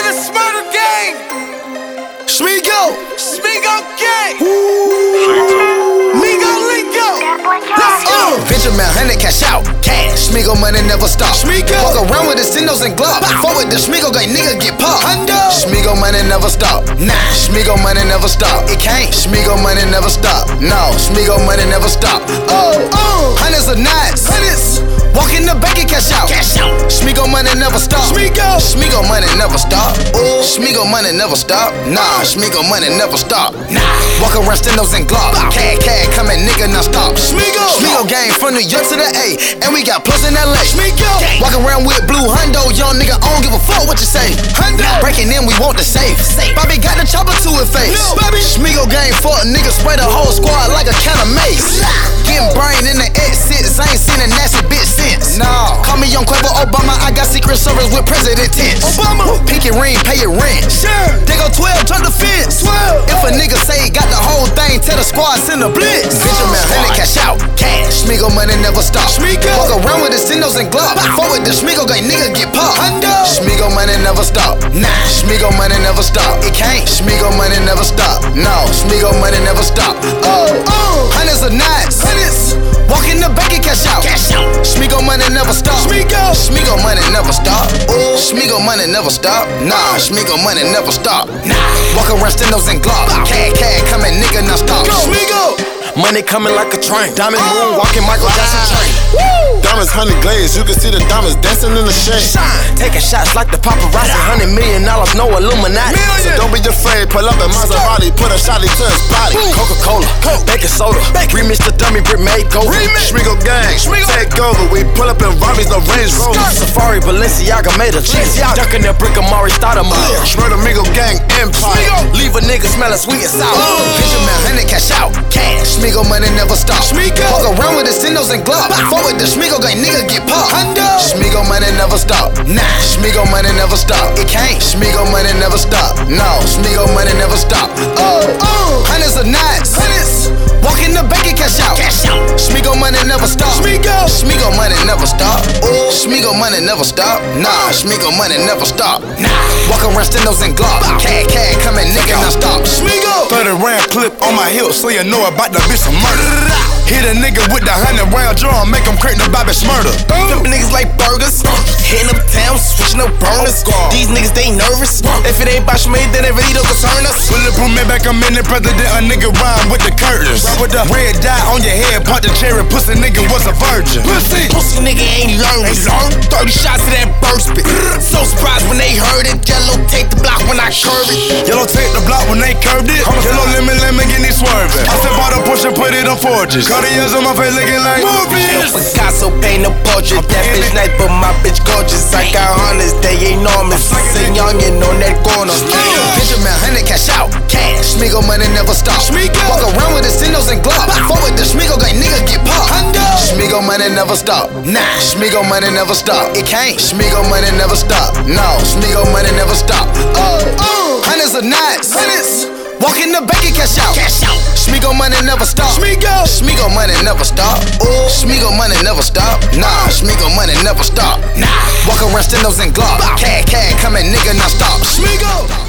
the Smurder Gang. Smigo Gang. Migo Lingo. Let's go. Benjamin Hunter, cash out, cash. Smigo money never stop. Walk around with the Cindos and Glock. Forward the Smigo gang, nigga get popped. Smigo money never stop. Nah, Smigo money never stop. It can't. Smigo money never stop. No, Smigo money never stop. Hundreds of knots. Walk in the bank and cash out. Smigo money never stop. Smigo money never stop. Smigo money never stop. Nah, Smigo money never stop. Walk around Stendos and Glock. Cad, come at nigga, not stop. Smigo gang from New York to the A, and we got plus in LA. Walk around with blue hundo, young nigga, I don't give a fuck what you say. Breaking in, we want the safe. Bobby got the chopper to his face. Smigo gang fuck nigga, spray the whole squad like a can of mace. Getting brain in the X6, I ain't seen a nasty bitch since. No, call me Young Quavo Obama, I got Secret Service with President Tense. Pinky ring, pay your rent. They go 12, jump the fence. If a nigga say he got the whole thing, tell the squad send a blitz. Benjamin Hunter, cash out, cash. Smigo money never stop. Walk around with the Cindos and Glock. Forward the Smigo gang, nigga get popped. Smigo money never stop. Nah, Smigo money never stop. It can't. Smigo money never stop. No, Smigo money never stop. Hundreds of knots. Walk in the bank and cash out. Smigo money never stop. Smigo money never stop. Smigo money never stop. Nah, Smigo money never stop. Walk around Stendos and Glock. Cad, come at nigga, not stop. Money coming like a train. Diamond moon walking Michael Jackson train. Diamonds honey glaze, you can see the diamonds dancing in the shade. Taking shots like the paparazzi. $100 million, no Illuminati. So don't be afraid, pull up in Maserati, put a shotty to his body. Coca-Cola, baking soda, remix the dummy brick made go. Smigo gang, take over. We pull up in Robbies, no Range Rover. Safari, Balenciaga made a cheese. Ducking the brick of Mari Stoudemire. Smurder Migo gang empire. Leave a nigga smelling sweet and sour. Benjamin Hunter, cash out, cash. Smigo money never stop. Walk around with the Cindos and Glock. Forward the Smigo gang, nigga get popped. Smigo money never stop. Nah, Smigo money never stop. It can't. Smigo money never stop. No, Smigo money never stop. Hundreds of knots. Walk in the bank and cash out. Smigo money never stop. Smigo money never stop. Smigo money never stop. Nah, Smigo money never stop. Walk around Stendos and Glock. Cad, come at nigga, not stop. 30 round clip on my hip, so you know about the bitch some murder. Hit a nigga with the 100 round drum, make him crack the Bobby Smurder. Them niggas like burgers, hitting up town, switching up burners. These niggas they nervous. If it ain't about Schmid, then it really don't concern us. Bulletproof man back, I'm in the president, a nigga rhyme with the curtains. With the red dye on your head, part the cherry, pussy nigga was a virgin. Pussy nigga ain't learned. 30 shots of that burst spit. So surprised when they heard it. Yellow take the block when I curve it. Yellow take the block when they curved it. Yellow lemon, get these swerving. I said bought a push and put it on forges. Cartier's on my face looking like movies. Picasso paint a portrait. That bitch nice, but my bitch gorgeous. I got hundreds, they enormous. Say youngin' on that corner. Benjamin Hunter, cash out, cash. Smigo money never stop. Walk around with the Cindos and Glock. Forward the Smigo gang, nigga get popped. Smigo money never stop. Nah, Smigo money never stop. It can't. Smigo money never stop. No, Smigo money never stop. Hundreds of knots. Walk in the bank and cash out. Smigo money never stop. Smigo money never stop. Smigo money never stop. Nah, Smigo money never stop. Walk around Stendos and Glock. Cad, come at nigga, not stop. Smigo.